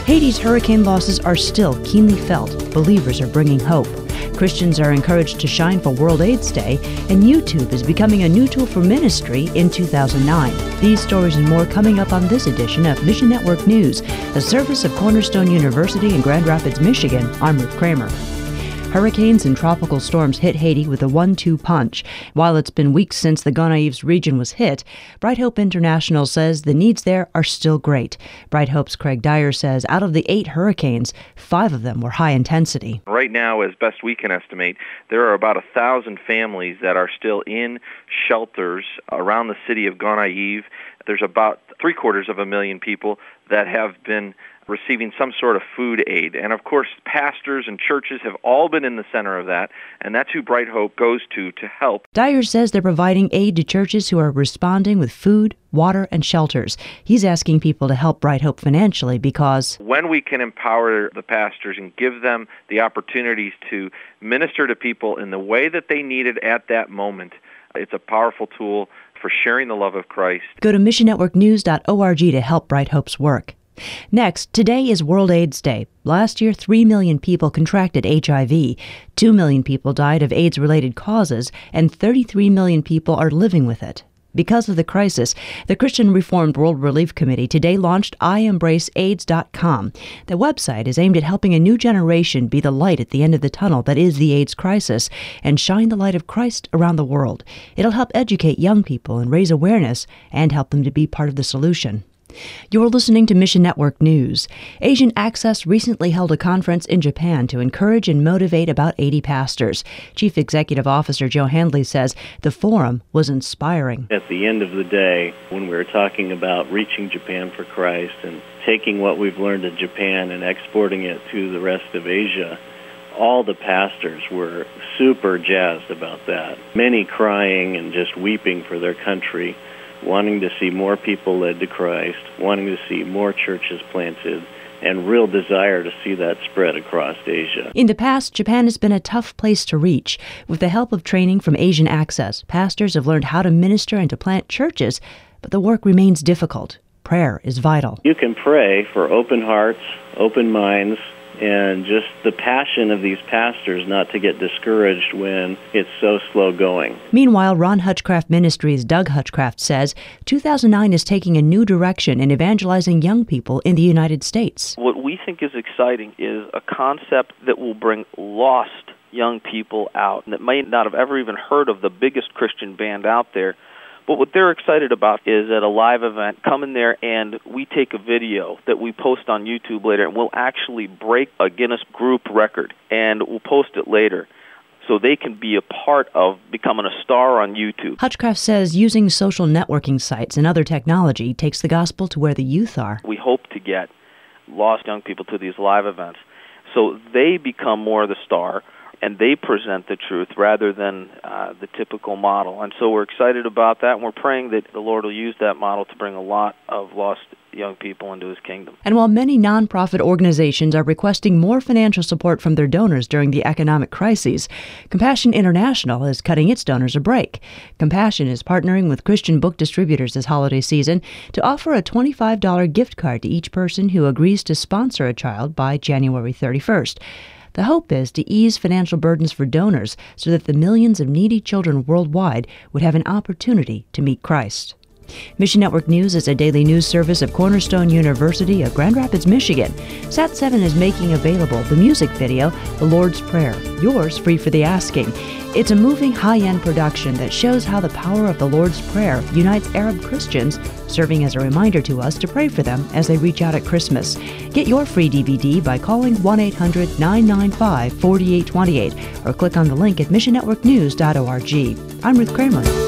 Haiti's hurricane losses are still keenly felt. Believers are bringing hope. Christians are encouraged to shine for World AIDS Day, and YouTube is becoming a new tool for ministry in 2009. These stories and more coming up on this edition of Mission Network News, a service of Cornerstone University in Grand Rapids, Michigan. I'm Ruth Kramer. Hurricanes and tropical storms hit Haiti with a 1-2 punch. While it's been weeks since the Gonaives region was hit, Bright Hope International says the needs there are still great. Bright Hope's Craig Dyer says out of the 8 hurricanes, 5 of them were high intensity. Right now, as best we can estimate, there are about 1,000 families that are still in shelters around the city of Gonaives. There's about 750,000 people that have been receiving some sort of food aid. And of course, pastors and churches have all been in the center of that, and that's who Bright Hope goes to help. Dyer says they're providing aid to churches who are responding with food, water, and shelters. He's asking people to help Bright Hope financially because when we can empower the pastors and give them the opportunities to minister to people in the way that they need it at that moment, it's a powerful tool for sharing the love of Christ. Go to missionnetworknews.org to help Bright Hope's work. Next, today is World AIDS Day. Last year, 3 million people contracted HIV, 2 million people died of AIDS-related causes, and 33 million people are living with it. Because of the crisis, the Christian Reformed World Relief Committee today launched IEmbraceAIDS.com. The website is aimed at helping a new generation be the light at the end of the tunnel that is the AIDS crisis and shine the light of Christ around the world. It'll help educate young people and raise awareness and help them to be part of the solution. You're listening to Mission Network News. Asian Access recently held a conference in Japan to encourage and motivate about 80 pastors. Chief Executive Officer Joe Handley says the forum was inspiring. At the end of the day, when we're talking about reaching Japan for Christ and taking what we've learned in Japan and exporting it to the rest of Asia, all the pastors were super jazzed about that. Many crying and just weeping for their country, wanting to see more people led to Christ, wanting to see more churches planted, and real desire to see that spread across Asia. In the past, Japan has been a tough place to reach. With the help of training from Asian Access, pastors have learned how to minister and to plant churches, but the work remains difficult. Prayer is vital. You can pray for open hearts, open minds, and just the passion of these pastors not to get discouraged when it's so slow going. Meanwhile, Ron Hutchcraft Ministries' Doug Hutchcraft says 2009 is taking a new direction in evangelizing young people in the United States. What we think is exciting is a concept that will bring lost young people out that may not have ever even heard of the biggest Christian band out there. But what they're excited about is at a live event, come in there and we take a video that we post on YouTube later, and we'll actually break a Guinness group record, and we'll post it later so they can be a part of becoming a star on YouTube. Hutchcraft says using social networking sites and other technology takes the gospel to where the youth are. We hope to get lost young people to these live events so they become more the star, and they present the truth rather than the typical model. And so we're excited about that, and we're praying that the Lord will use that model to bring a lot of lost young people into His kingdom. And while many nonprofit organizations are requesting more financial support from their donors during the economic crises, Compassion International is cutting its donors a break. Compassion is partnering with Christian book distributors this holiday season to offer a $25 gift card to each person who agrees to sponsor a child by January 31st. The hope is to ease financial burdens for donors so that the millions of needy children worldwide would have an opportunity to meet Christ. Mission Network News is a daily news service of Cornerstone University of Grand Rapids, Michigan. Sat7 is making available the music video, The Lord's Prayer, yours free for the asking. It's a moving, high-end production that shows how the power of the Lord's Prayer unites Arab Christians, serving as a reminder to us to pray for them as they reach out at Christmas. Get your free DVD by calling 1-800-995-4828 or click on the link at missionnetworknews.org. I'm Ruth Kramer.